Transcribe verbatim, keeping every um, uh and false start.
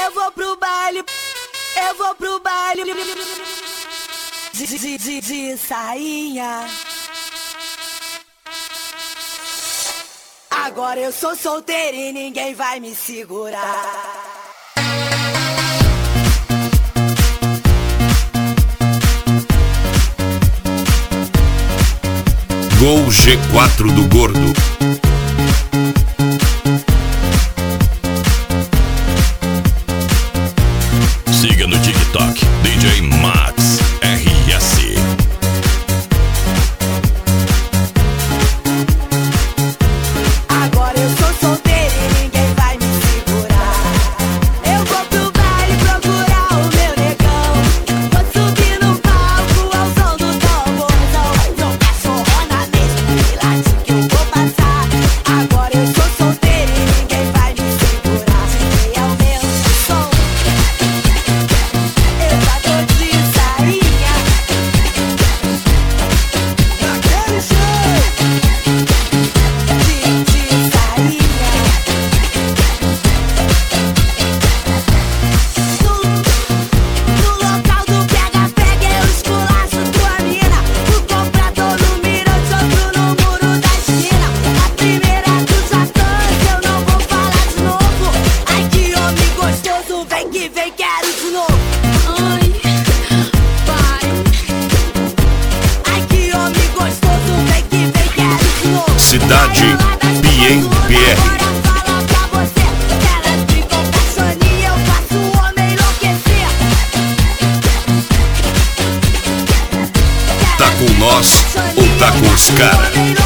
Eu vou pro baile, eu vou pro baile de, de, de, de sainha. Agora eu sou solteira e ninguém vai me segurar. Gol G quatro do Gordo. Siga no TikTok D J Max R S. Agora eu sou solteira e ninguém vai me segurar. Eu vou pro baile procurar o meu negão. Vou subir no palco ao som do tamborzão. Sou cachorrona mesmo, e late que eu vou passar. Agora eu sou solteira e ninguém vai me segurar. Se aumenta o som, eu já tô de sainha. Naquele jeito de, de sainha. No, no local do pega-pega eu esculacho tua mina. O comprador no mirante, outro no muro da esquina. A primeira dos atores eu não vou falar de novo. Ai que homem gostoso, vem que vem, quero de novo. Ai, vai. Ai que homem gostoso, vem que vem, quero de novo. Cidade Piem P R. Agora fala pra você, elas ficam caixoninha, eu faço o homem enlouquecer. Tá com nós ou tá com os cara?